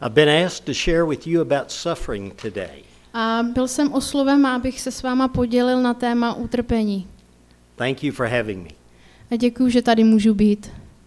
I've been asked to share with you about suffering today. A byl jsem osloven, abych se s váma podělil na téma utrpení. Thank you for having me. A děkuji, že tady můžu být.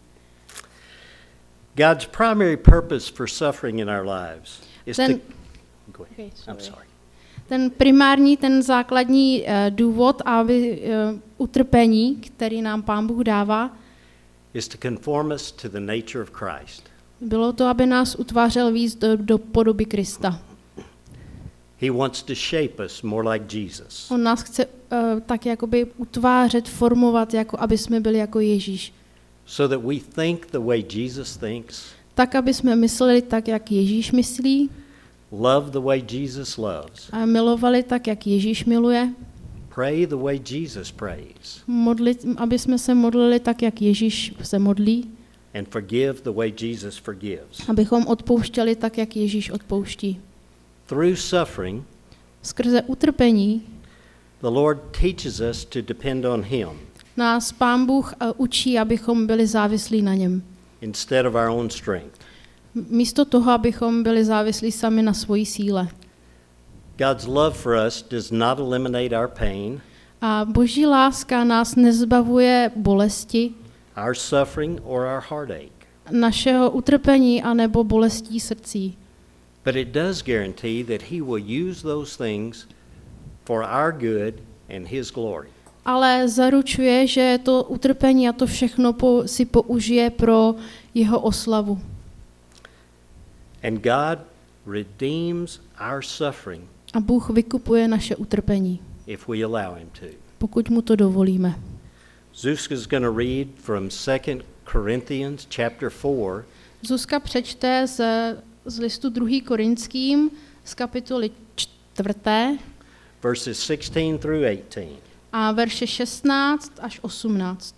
God's primary purpose for suffering in our lives is Ten- to... Go ahead. Okay, I'm sorry. Ten primární, ten základní důvod, aby utrpení, který nám Pán Bůh dává, Is to conform us to the nature of Christ. bylo to, aby nás utvářel víc do podoby Krista. He wants to shape us more like Jesus. On nás chce tak jakoby utvářet, formovat, jako aby jsme byli jako Ježíš. So that we think the way Jesus thinks, Tak, aby jsme mysleli tak, jak Ježíš myslí, love the way Jesus loves, a milovali tak, jak Ježíš miluje, pray the way Jesus prays, aby jsme se modlili tak, jak Ježíš se modlí, and forgive the way Jesus forgives. abychom odpouštěli tak, jak Ježíš odpouští. Through suffering, Skrze utrpení the Lord teaches us to depend on Him nás Pán Bůh učí, abychom byli závislí na něm. instead of our own strength. Místo toho, abychom byli závislí sami na svojí síle. God's love for us does not eliminate our pain, A Boží láska nás nezbavuje bolesti, our suffering, or our heartache, našeho utrpení anebo bolestí srdcí. but it does guarantee that He will use those things for our good and His glory. Ale zaručuje, že to utrpení a to všechno si použije pro jeho oslavu. And God redeems our suffering A Bůh vykupuje naše utrpení, if we allow Him to. pokud mu to dovolíme. Zuzka is going to read from 2 Corinthians chapter 4, Zuzka přečte z listu 2. Korinským z kapitoly 4. verses 16 through 18. a verše 16 až 18.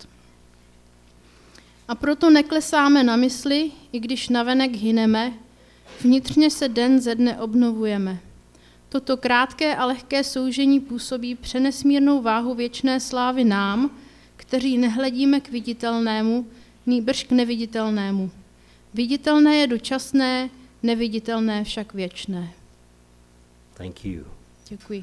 A proto neklesáme na mysli, i když navenek hyneme, vnitřně se den ze dne obnovujeme. Toto krátké a lehké soužení působí přenesmírnou váhu věčné slávy nám, kteří nehledíme k viditelnému, nýbrž k neviditelnému. Viditelné je dočasné, neviditelné však věčné. Thank you. Děkuji.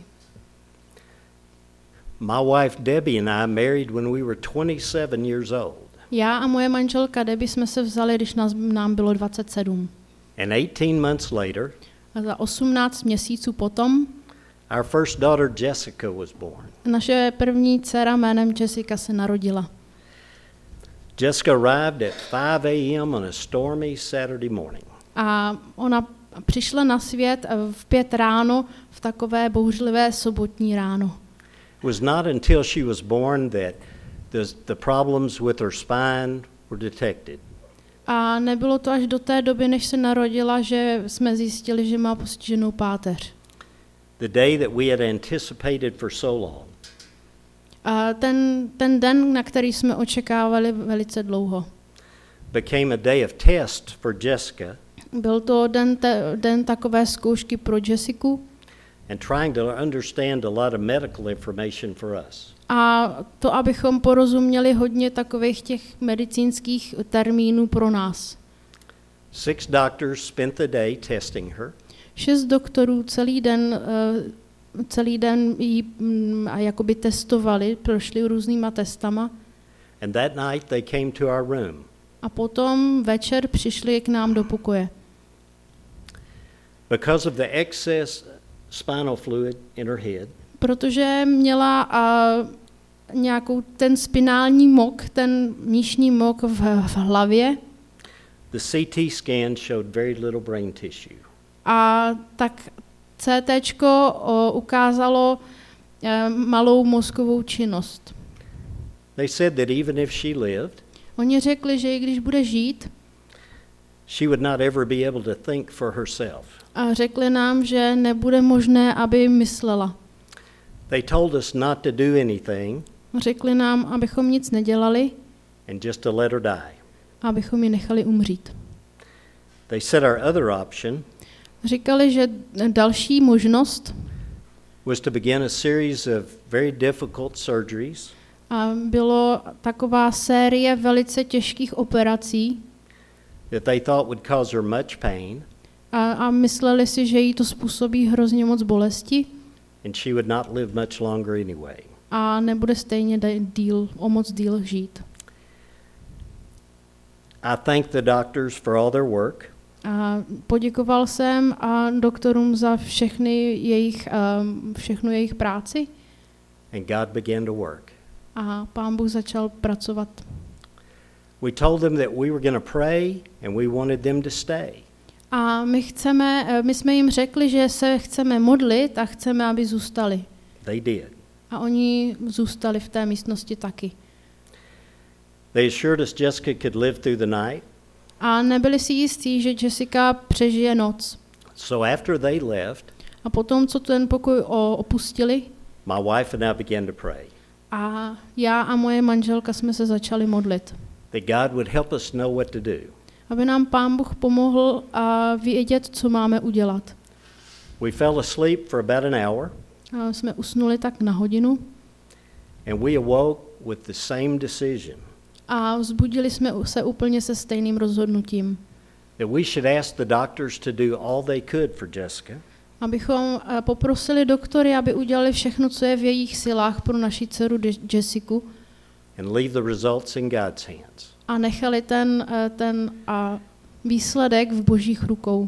My wife Debbie and I married when we were 27 years old. Já a moje manželka Debbie jsme se vzali, když nám bylo 27. And 18 months later, A za 18 měsíců potom our first daughter Jessica was born. naše první dcera jménem Jessica se narodila. Jessica arrived at 5 a.m. on a stormy Saturday morning. A ona přišla na svět v 5 ráno v takové bouřlivé sobotní ráno. It was not until she was born that the problems with her spine were detected. A nebylo to až do té doby, než se narodila, že jsme zjistili, že má postiženou páteř. The day that we had anticipated for so long. A ten den, na který jsme očekávali velice dlouho. Became a day of test for Jessica Byl to den takové zkoušky pro Jessiku and trying to understand a lot of medical information for us. a to, abychom porozuměli hodně takových těch medicínských termínů pro nás. 6 doctors spent the day testing her. 6 doktorů celý den jí jakoby testovali, prošli různýma testama And that night they came to our room. a potom večer přišli k nám do pokoje. Because of the excess spinal fluid in her head, Protože měla nějakou ten spinální mok, ten míšní mok v hlavě the CT scan showed very little brain tissue. a tak CTčko ukázalo malou mozkovou činnost. They said that even if she lived, Oni řekli, že i když bude žít, she would not ever be able to think for herself. a řekli nám, že nebude možné, aby myslela. They told us not to do anything Řekli nám, abychom nic nedělali, and just to let her die. abychom ji nechali umřít. They said our other option Říkali, že další možnost was to begin a series of very difficult surgeries bylo taková série velice těžkých operací, that they thought would cause her much pain a mysleli si, že jí to způsobí hrozně moc bolesti and she would not live much longer anyway. a nebude stejně o moc díl žít. I thank the doctors for all their work. A poděkoval jsem a doktorům za všechnu jejich práci And God began to work. a Pán Bůh začal pracovat. We told them that we were going to pray and we wanted them to stay. A my jsme jim řekli, že se chceme modlit a chceme, aby zůstali. They did. A oni zůstali v té místnosti taky. They assured us Jessica could live through the night. A nebyli si jistí, že Jessica přežije noc. So after they left, A potom, co ten pokoj opustili, my wife and I began to pray a já a moje manželka jsme se začali modlit. that God would help us know what to do. Aby nám Pán Bůh pomohl a vědět, co máme udělat. We fell asleep for about an hour A jsme usnuli tak na hodinu and we awoke with the same decision a vzbudili jsme se úplně se stejným rozhodnutím. that we should ask the doctors to do all they could for Jessica. Abychom poprosili doktory, aby udělali všechno, co je v jejich silách pro naši dceru Jessiku And leave the results in God's hands. a nechali ten výsledek v Božích rukou.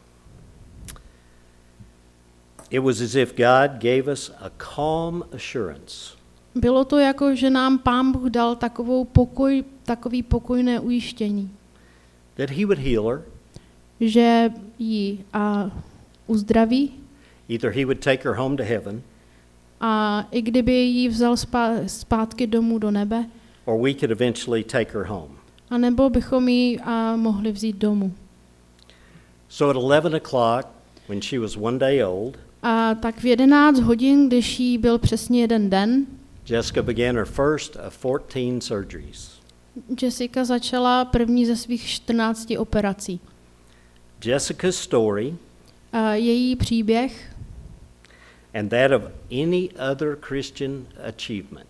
It was as if God gave us a calm assurance Bylo to jako, že nám Pán Bůh dal takový pokojné ujištění, that He would heal her. že ji uzdraví Either He would take her home to heaven, a i kdyby ji vzal zpátky domů do nebe, or we could eventually take her home. a nebo bychom ji mohli vzít domů. So at 11 o'clock, when she was 1 day old, A tak v 11 hodin, když jí byl přesně 1 den, Jessica began her first of 14 surgeries. Jessica začala první ze svých 14 operací. Jessica's story Její příběh and that of any other Christian achievement,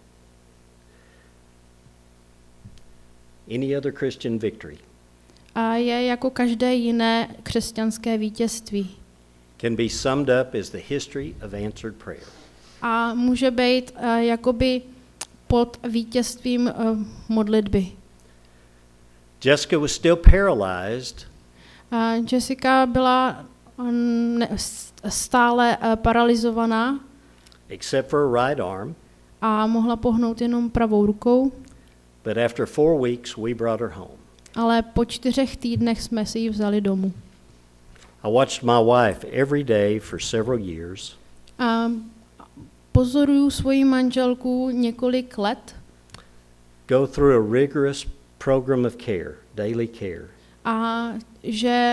any other Christian victory, je jako každé jiné křesťanské vítězství. can be summed up as the history of answered prayer. A může být jakoby pod vítězstvím modlitby. Jessica was still paralyzed, Jessica byla stále paralizovaná except for her right arm, a mohla pohnout jenom pravou rukou, but after 4 weeks, we brought her home. ale po 4 týdnech jsme si ji vzali domů. I watched my wife every day for several years A pozoruju svoji manželku několik let go through a rigorous program of care, daily care. a že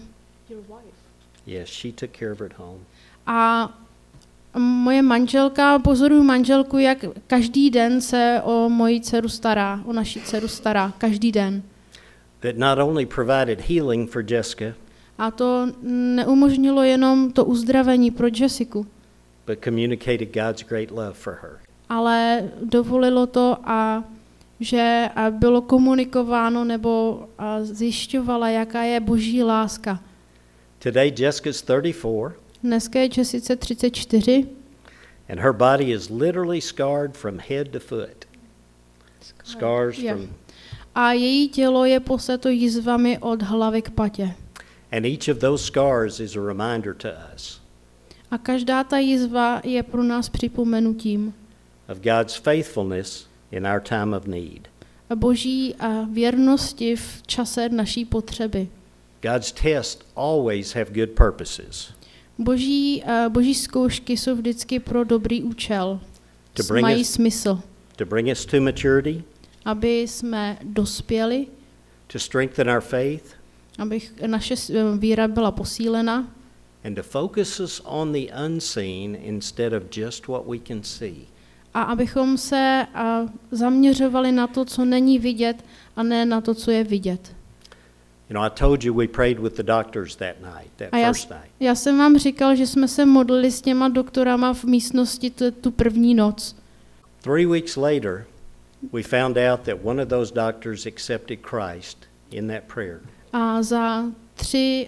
Yes, she took care of her at home. a moje manželka, pozoruju manželku, jak každý den se o moji dceru stará, o naši dceru stará, každý den. That not only provided healing for Jessica, A to neumožnilo jenom to uzdravení pro Jessiku, but communicated God's great love for her. ale dovolilo to, že bylo komunikováno nebo zjišťovala, jaká je Boží láska. Today, Jessica's 34, Dneska je Jessice 34 and her body is literally scarred from head to foot. Scars Yeah. from, a její tělo je poseto jizvami od hlavy k patě. and each of those scars is a reminder to us A každá ta jizva je pro nás připomenutím of God's faithfulness in our time of need. Boží věrnosti v čase naší potřeby. God's tests always have good purposes. Boží zkoušky jsou vždycky pro dobrý účel. To bring Mají us- smysl, To bring us to maturity, aby jsme dospěli, to strengthen our faith, aby naše víra byla posílena and to focus us on the unseen instead of just what we can see. a abychom se zaměřovali na to, co není vidět, a ne na to, co je vidět. You know, I told you we prayed with the doctors that night, that A first night. já jsem vám říkal, že jsme se modlili s těma doktorama v místnosti tu první noc. 3 weeks later, we found out that one of those doctors accepted Christ in that prayer. A za 3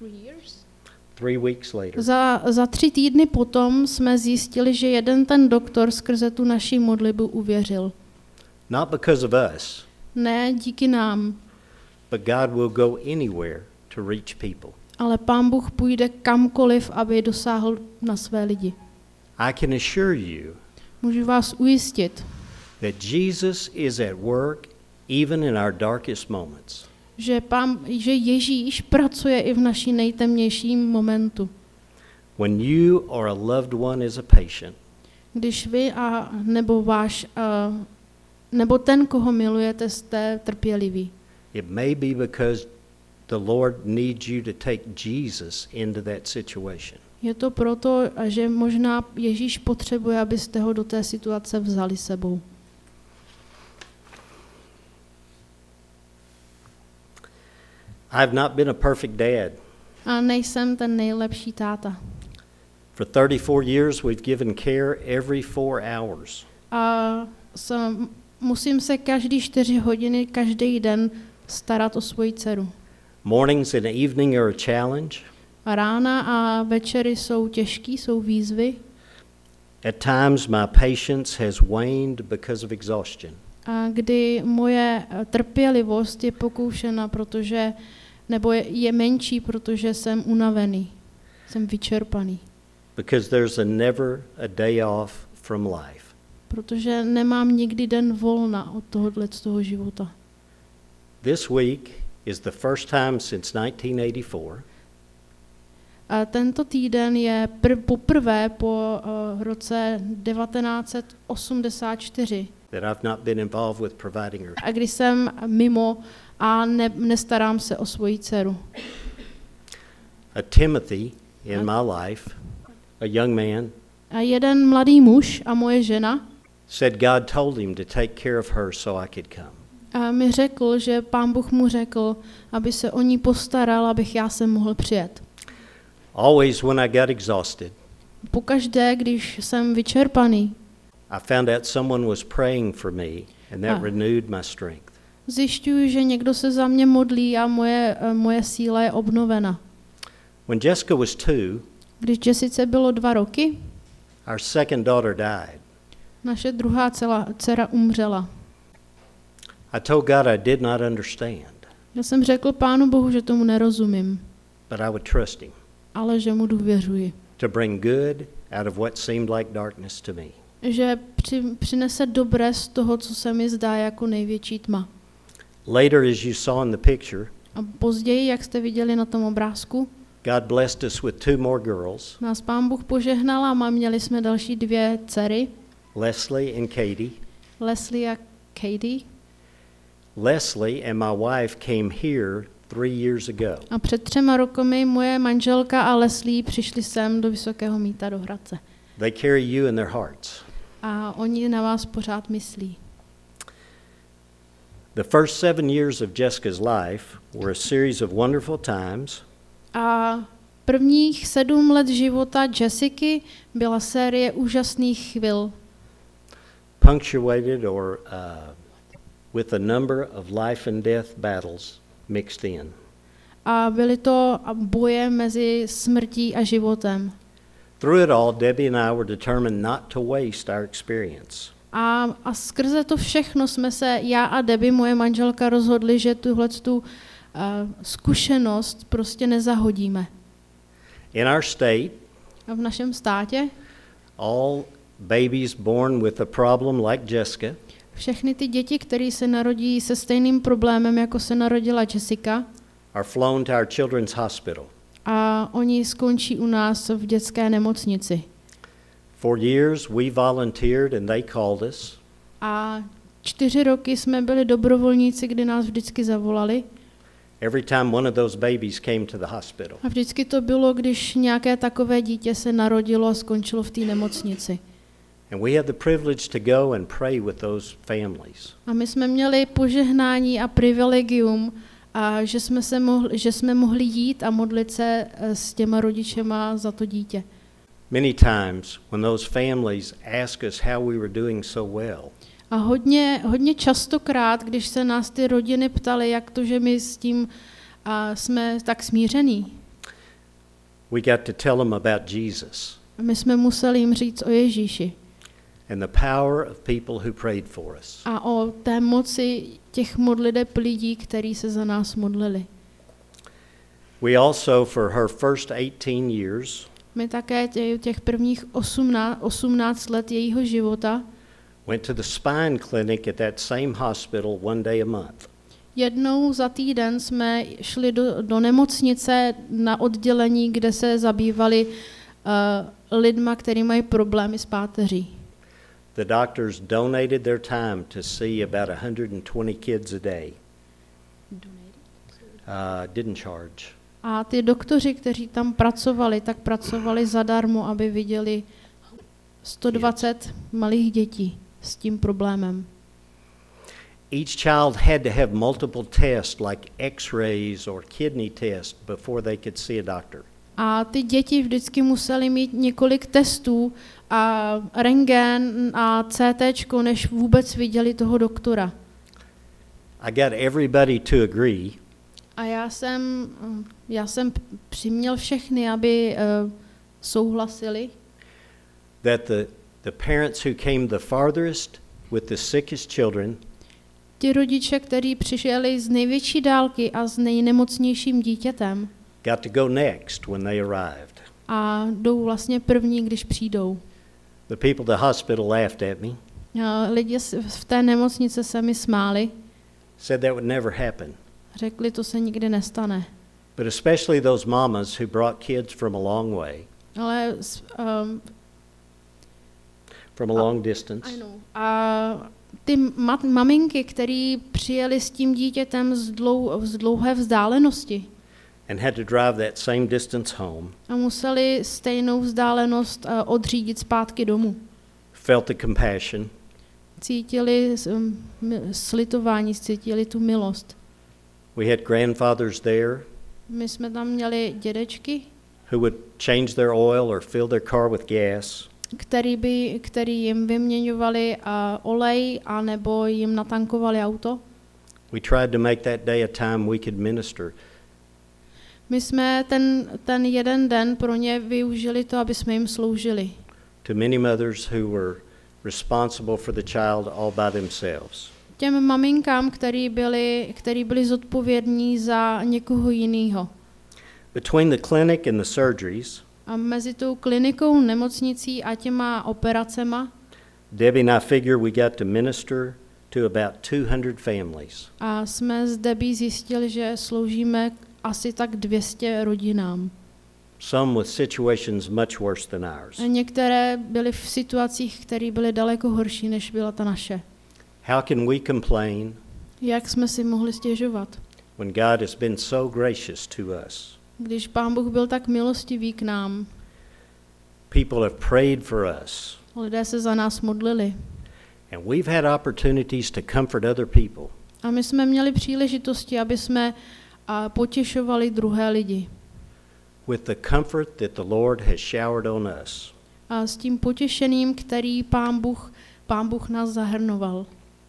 3 weeks later, Za 3 týdny potom jsme zjistili, že jeden ten doktor skrze tu naší modlitbu uvěřil. not because of us, Ne díky nám, but God will go anywhere to reach people. ale Pán Bůh půjde kamkoliv, aby dosáhl na své lidi. I can assure you Můžu vás ujistit, that Jesus is at work even in our darkest moments. že Ježíš pracuje i v naší nejtemnějším momentu. When you or a loved one is a patient, Když vy nebo ten, koho milujete, jste trpěliví. it may be because the Lord needs you to take Jesus into that situation. Je to proto, že možná Ježíš potřebuje, abyste ho do té situace vzali sebou. I've not been a perfect dad. A nejsem ten nejlepší táta. For 34 years, we've given care every 4 hours. A musím se každý 4 hodiny, každý den starat o svoji dceru. Mornings and evening are a challenge. A rána a večery jsou těžký, jsou výzvy. At times, my patience has waned because of exhaustion. A kdy moje trpělivost je pokoušena, nebo je menší, protože jsem unavený, jsem vyčerpaný. Because there's never a day off from life. Protože nemám nikdy den volna od z toho života. This week is the first time since 1984 A tento týden je poprvé po roce 1984, that I've not been involved with providing her. a kdy jsem mimo a nestarám se o svoji dceru. A Timothy in my life, a young man, A jeden mladý muž a moje žena said God told him to take care of her so I could come. a mi řekl, že Pán Bůh mu řekl, aby se o ní postaral, abych já sem mohl přijet. Always when I got exhausted, Pokaždé, když jsem vyčerpaný, I found out someone was praying for me and that Ah. renewed my strength. zjišťuji, že někdo se za mě modlí a moje síla je obnovena. When Jessica was 2, Když Jessice bylo 2 roky, our second daughter died. naše druhá dcera umřela. I told God I did not understand, Já jsem řekl Pánu Bohu, že tomu nerozumím, but I would trust him ale že mu důvěřuji. to bring good out of what seemed like darkness to me. Že přinese dobré z toho, co se mi zdá jako největší tma. Later, as you saw in the picture, A později, jak jste viděli na tom obrázku, God blessed us with 2 more girls, nás Pán Bůh požehnal a měli jsme další 2 dcery, Leslie and Katie. Leslie a Katie. Leslie and my wife came here 3 years ago. A před 3 roky moje manželka a Leslie přišli sem do Vysokého Mýta do Hradce. They carry you in their hearts. A oni na vás pořád myslí. The first 7 years of Jessica's life were a series of wonderful times, A prvních 7 let života Jessiky byla série úžasných chvil, punctuated with a number of life and death battles mixed in. a byly to boje mezi smrtí a životem. Through it all, Debbie and I were determined not to waste our experience. A skrze to všechno jsme se, já a Debbie, moje manželka, rozhodli, že tuhletu zkušenost prostě nezahodíme. In our state, A v našem státě all babies born with a problem like Jessica všechny ty děti, které se narodí se stejným problémem, jako se narodila Jessica, are flown to our children's hospital. a oni skončí u nás v dětské nemocnici. For years, we volunteered and they called us. A 4 roky jsme byli dobrovolníci, kdy nás vždycky zavolali. Every time one of those babies came to the hospital. A vždycky to bylo, když nějaké takové dítě se narodilo a skončilo v té nemocnici. And we had the privilege to go and pray with those families. A my jsme měli požehnání a privilegium, a že jsme mohli jít a modlit se s těma rodičema za to dítě. Many times when those families ask us how we were doing so well, A hodně častokrát, když se nás ty rodiny ptaly, jak to, že my s tím jsme tak smíření, We got to tell them about Jesus A my jsme museli jim říct o Ježíši and the power of people who prayed for us. a o té moci těch modliteb lidí, kteří se za nás modlili. We also, for her first 18 years, My také těch prvních 18 let jejího života went to the spine clinic at that same hospital one day a month. jednou za týden jsme šli do nemocnice na oddělení, kde se zabývali lidma, kteří mají problémy s páteří. The doctors donated their time to see about 120 kids a day. Didn't charge. A ty doktoři, kteří tam pracovali, tak pracovali zadarmo, aby viděli 120 malých dětí s tím problémem. Each child had to have multiple tests like x-rays or kidney tests before they could see a doctor. A ty děti vždycky museli mít několik testů a rentgen a CTčko, než vůbec viděli toho doktora. I got everybody to agree A já jsem přiměl všechny, aby souhlasili, that the parents who came the farthest with the sickest children ti rodiče, kteří přišli z největší dálky a s nejnemocnějším dítětem got to go next when they arrived. a jdou vlastně první, když přijdou. The people at the hospital laughed at me, Lidi v té nemocnici se mi smáli, said that would never happen. řekli, to se nikdy nestane. But especially those mamas who brought kids from a long way, Ale from a long distance. a ty maminky, které přijeli s tím dítětem z dlouhé vzdálenosti And had to drive that same distance home, a museli stejnou vzdálenost odřídit zpátky domů. felt the compassion, Cítili slitování, cítili tu milost. we had grandfathers there My jsme tam měli dědečky, who would change their oil or fill their car with gas. který jim vyměňovali olej a nebo jim natankovali auto. We tried to make that day a time we could minister. My jsme ten jeden den pro ně využili to, aby jsme jim sloužili. To many mothers who were responsible for the child all by themselves. Těm maminkám, který byli zodpovědní za někoho jiného. Between the clinic and the surgeries, A mezi tou klinikou, nemocnicí a těma operacema Debbie and I figure we got to minister to about 200 families. a jsme s Debbie zjistili, že sloužíme asi tak 200 rodinám. Some with situations much worse than ours. A některé byly v situacích, které byly daleko horší, než byla ta naše. How can we complain Jak jsme si mohli stěžovat, when God has been so gracious to us? když Pán Bůh byl tak milostivý k nám? People have prayed for us, Lidé se za nás modlili. and we've had opportunities to comfort other people. A my jsme měli příležitosti, aby jsme potěšovali druhé lidi. With the comfort that the Lord has showered on us. A s tím potěšením, který Pán Bůh nás zahrnoval.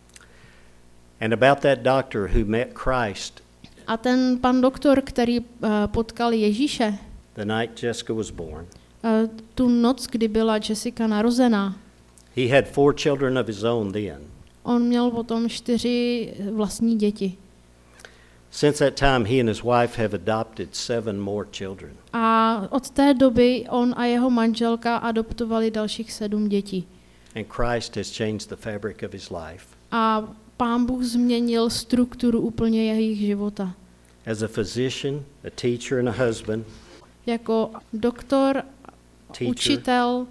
And about that doctor who met Christ A ten pan doktor, který potkal Ježíše, the night Jessica was born, tu noc, kdy byla Jessica narozená, he had 4 children of his own then. on měl potom 4 vlastní děti. Since that time, he and his wife have adopted 7 more children. A od té doby on a jeho manželka adoptovali dalších 7 dětí. And Christ has changed the fabric of his life. A Pán Bůh změnil strukturu úplně jejich života. As a physician, a teacher, and a husband, Jako doktor, teacher, učitel,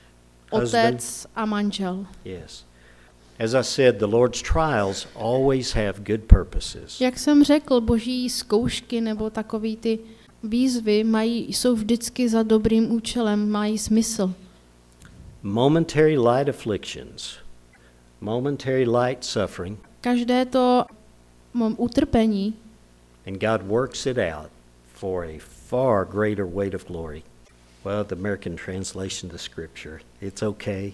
otec a manžel. yes. As I said, the Lord's trials always have good purposes. Jak jsem řekl, boží zkoušky nebo takový ty výzvy jsou vždycky za dobrým účelem, mají smysl. Momentary light afflictions, momentary light suffering, Každé to utrpení, and God works it out for a far greater weight of glory. Well, the American translation of the scripture, it's okay.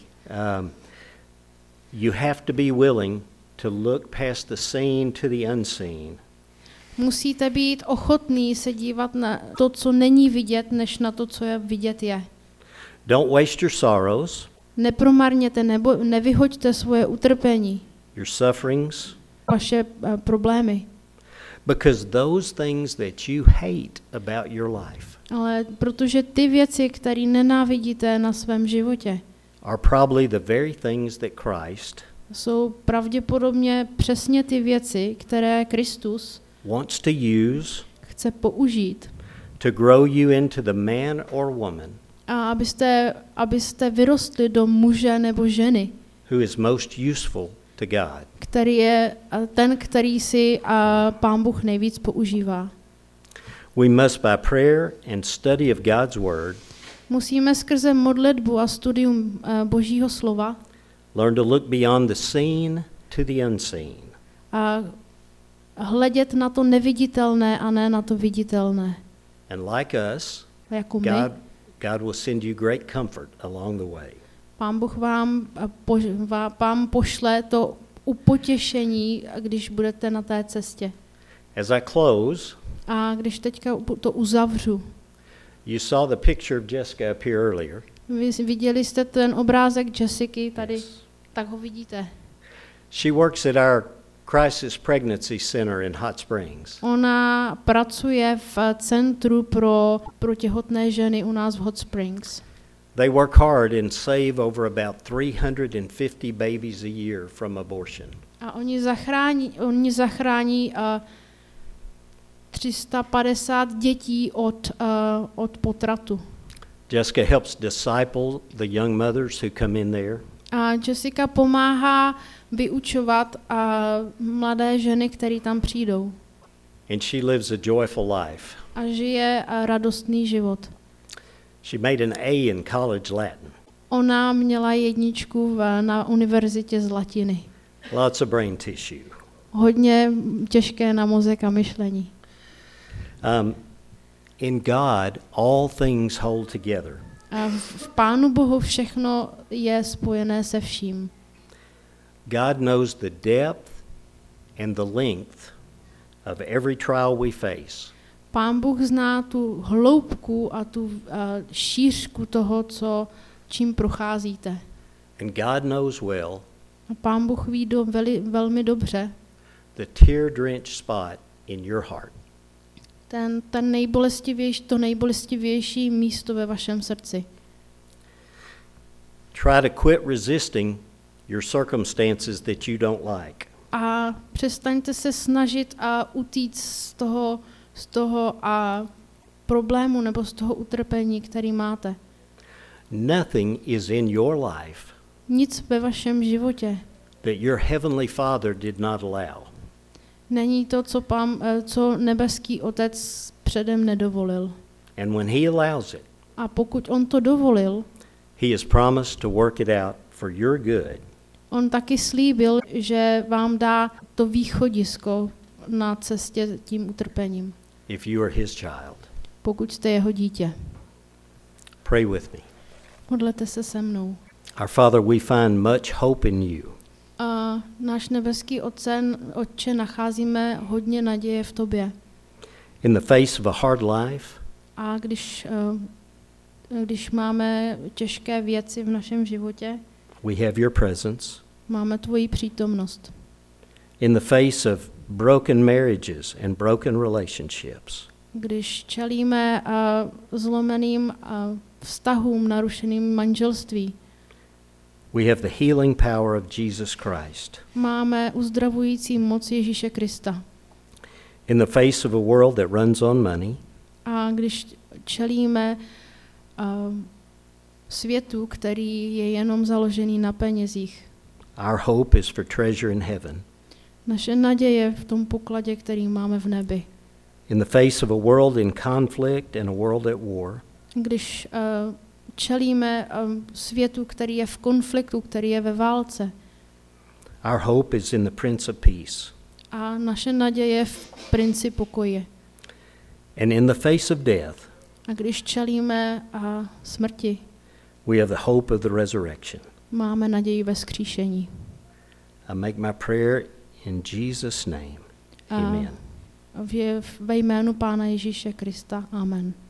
You have to be willing to look past the seen to the unseen. Musíte být ochotný se dívat na to, co není vidět, než na to, co je vidět je. Don't waste your sorrows, Nepromarněte nebo nevyhoďte svoje utrpení, your sufferings, vaše problémy. because those things that you hate about your life Ale protože ty věci, které nenávidíte na svém životě, are probably the very things that Christ jsou pravděpodobně přesně ty věci, které Kristus wants to use chce použít. to grow you into the man or woman A abyste vyrostli do muže nebo ženy, who is most useful to God. který je ten, který si Pán Bůh nejvíc používá. We must by prayer and study of God's word Musíme skrze modlitbu a studium Božího slova learn to look beyond the seen to the unseen. a hledět na to neviditelné a ne na to viditelné. And like us, A jako my, God will send you great comfort along the way. Pán Bůh vám pošle to upotěšení, když budete na té cestě. As I close, A když teďka to uzavřu, you saw the picture of Jessica up here earlier. vy viděli jste ten obrázek Jessiky tady, Yes. tak ho vidíte. She works at our Crisis Pregnancy Center in Hot Springs. Ona pracuje v centru pro těhotné ženy u nás v Hot Springs. They work hard and save over about 350 babies a year from abortion. A oni zachrání 350 dětí od potratu. Jessica helps disciple the young mothers who come in there. A Jessica pomáhá vyučovat mladé ženy, které tam přijdou. And she lives a joyful life. A žije radostný život. She made an A in college Latin. Ona měla 1 na univerzitě z latiny. Lots of brain tissue. Hodně těžké na mozek a myšlení. In God, all things hold together. A v Pánu Bohu všechno je spojené se vším. God knows the depth and the length of every trial we face. Pán Bůh zná tu hloubku a tu šířku toho, čím procházíte. And God knows well A Pán Bůh ví velmi dobře the tear-drenched spot in your heart. to nejbolestivější místo ve vašem srdci. Try to quit resisting your circumstances that you don't like. A přestaňte se snažit a utíct z toho problému nebo z toho utrpení, který máte. Nothing is in your life Nic ve vašem životě that your heavenly Father did not allow. není to, co nebeský Otec předem nedovolil. And when he allows it, A pokud on to dovolil, he has promised to work it out for your good. on taky slíbil, že vám dá to východisko na cestě tím utrpením, If you are his child. pokud jste jeho dítě. Pray with me. Modlete se se mnou. Our Father, we find much hope in you. A náš nebeský Otče, nacházíme hodně naděje v tobě. In the face of a hard life, A když máme těžké věci v našem životě, we have your presence. máme tvoji přítomnost. In the face of broken marriages and broken relationships, Když čelíme zlomeným vztahům, narušeným manželství, we have the healing power of Jesus Christ. máme uzdravující moc Ježíše Krista. In the face of a world that runs on money, A když čelíme světu, který je jenom založený na penězích, our hope is for treasure in heaven. naše naděje v tom pokladě, který máme v nebi. In the face of a world in conflict and a world at war, Když čelíme světu, který je v konfliktu, který je ve válce, our hope is in the Prince of Peace. a naše naděje v princi pokoje. And in the face of death, A když čelíme smrti, we have the hope of the resurrection. máme naději ve vzkříšení. I make my prayer in Jesus' name. Amen. ve jménu Pána Ježíše Krista. Amen.